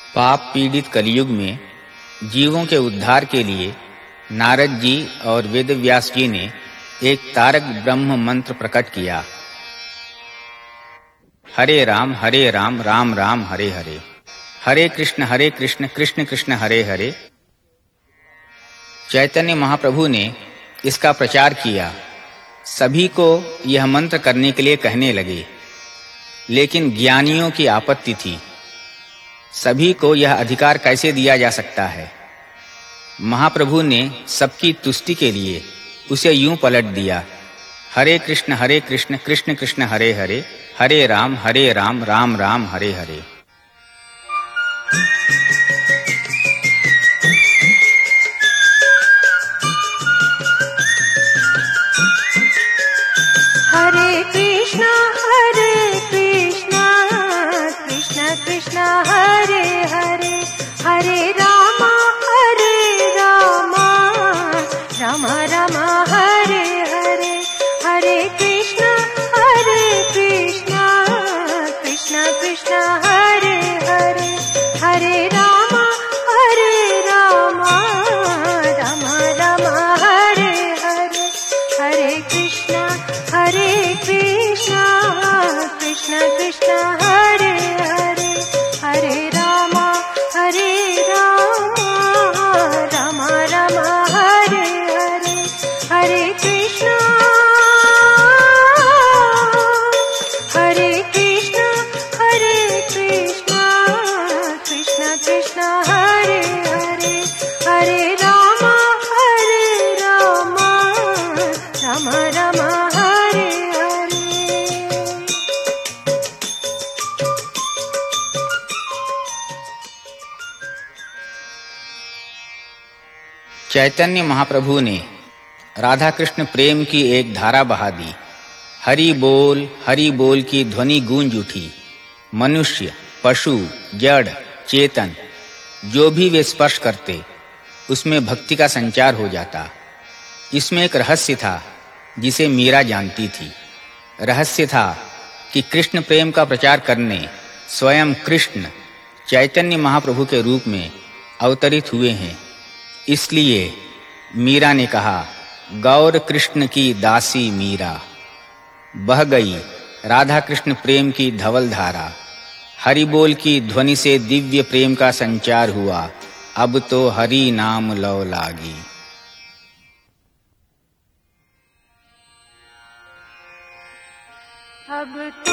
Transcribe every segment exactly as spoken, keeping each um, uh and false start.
पाप पीड़ित कलयुग में जीवों के उद्धार के लिए नारद जी और वेदव्यास जी ने एक तारक ब्रह्म मंत्र प्रकट किया। हरे राम हरे राम राम राम हरे हरे, हरे कृष्ण हरे कृष्ण कृष्ण कृष्ण हरे हरे। चैतन्य महाप्रभु ने इसका प्रचार किया। सभी को यह मंत्र करने के लिए कहने लगे, लेकिन ज्ञानियों की आपत्ति थी। सभी को यह अधिकार कैसे दिया जा सकता है? महाप्रभु ने सबकी तुष्टि के लिए उसे यूं पलट दिया, हरे कृष्ण हरे कृष्ण कृष्ण कृष्ण हरे हरे, हरे राम हरे राम राम राम हरे हरे। हरे कृष्णा हरे कृष्णा कृष्ण कृष्ण हरे हरे, हरे रामा हरे रामा राम राम हरे हरे, हरे कृष्णा हरे कृष्णा कृष्ण कृष्ण हरे हरे, हरे रामा हरे रामा राम राम हरे हरे, हरे कृष्णा हरे कृष्णा कृष्ण कृष्ण हरे हरे, हरे रामा हरे रामा राम राम हरे हरे, हरे कृष्णा हरे कृष्णा हरे कृष्णा कृष्ण कृष्ण हरे हरे, हरे रामा हरे रामा राम राम हरे हरे। चैतन्य महाप्रभु ने राधा कृष्ण प्रेम की एक धारा बहा दी। हरि बोल हरि बोल की ध्वनि गूंज उठी। मनुष्य, पशु, जड़, चेतन जो भी वे स्पर्श करते, उसमें भक्ति का संचार हो जाता। इसमें एक रहस्य था जिसे मीरा जानती थी। रहस्य था कि कृष्ण प्रेम का प्रचार करने स्वयं कृष्ण चैतन्य महाप्रभु के रूप में अवतरित हुए हैं। इसलिए मीरा ने कहा, गौर कृष्ण की दासी मीरा। बह गई राधा कृष्ण प्रेम की धवल धारा। हरि बोल की ध्वनि से दिव्य प्रेम का संचार हुआ। अब तो हरि नाम लौ लागी। अब तो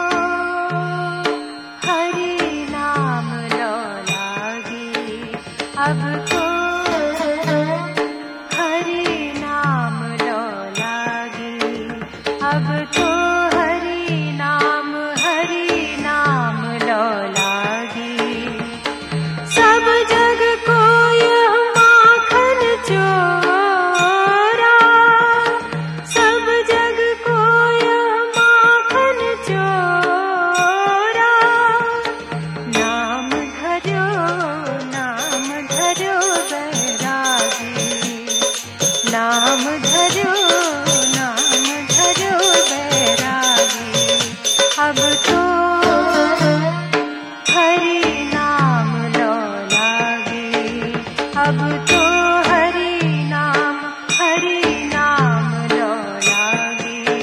हरि नाम लो लागी, अब तो हरि नाम लो लागी, अब तो हरि नाम हरि नाम लो लागी। सब जग को यह माखन चोरा, सब जग को यह माखन चोरा। नाम धरो नाम धरो बैरागी, नाम धरो नाम धरो बैरागी। अब तो हरि नाम लो लागी, अब तो हरि नाम हरि नाम लो लागी।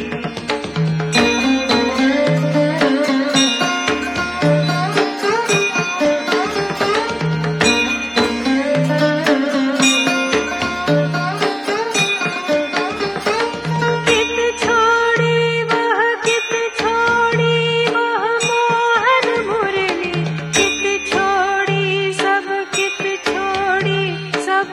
कित छोड़ी वह कित छोड़ी वह मोहन मुरली, कित छोड़ी सब कित छोड़ी सब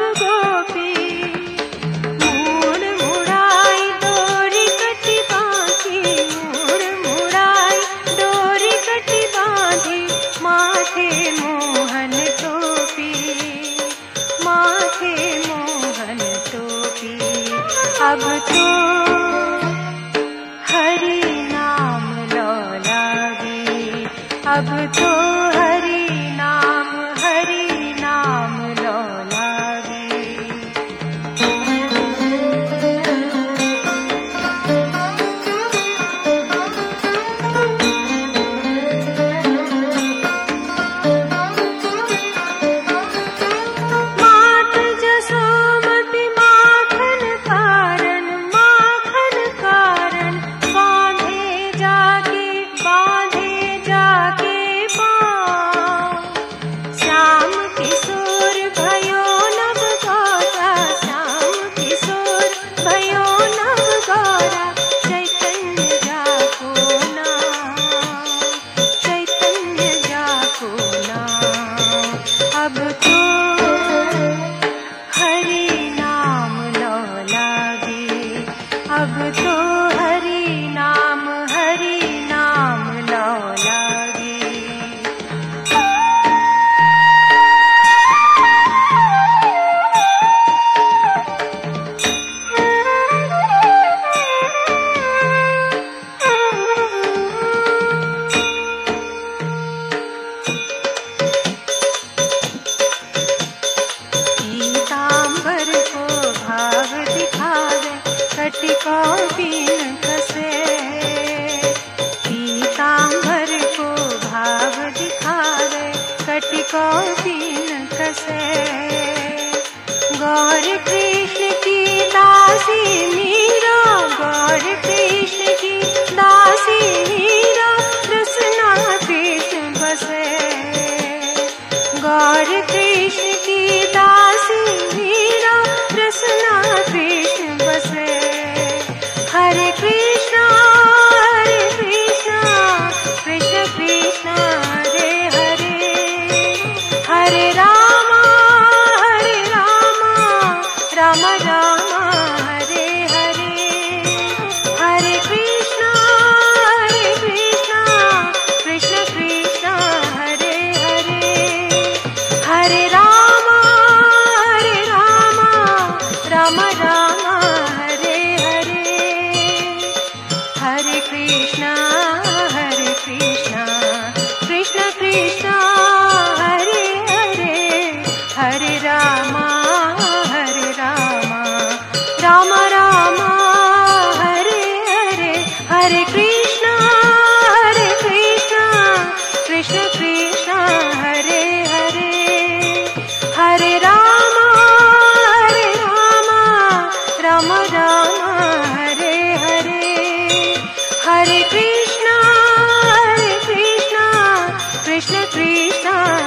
कभी न कसे। गौर कृष्ण की दासी मीरा, गौर कृष्ण की दासी मीरा, रसना कृष्ण बसे। गौर कृष्ण की दासी मीरा, रसना कृष्ण बसे। हरे कृष्णा हरे कृष्णा, कृष्ण कृष्णा हरे हरे, हरे रामा हरे रामा, राम रामा हरे हरे। हरे कृष्णा हरे कृष्णा, कृष्ण कृष्णा हरे हरे, हरे रामा हरे रामा, राम रामा हरे हरे। हरे कृष्णा हरे कृष्णा, कृष्ण कृष्णा हरे हरे, हरे रामा हरे रामा, राम रामा हरे हरे। हरे कृष्णा हरे कृष्णा, कृष्ण कृष्णा हरे हरे, हरे रामा हरे रामा, राम रामा हरे हरे। हरे कृष्णा हरे कृष्णा, कृष्ण कृष्णा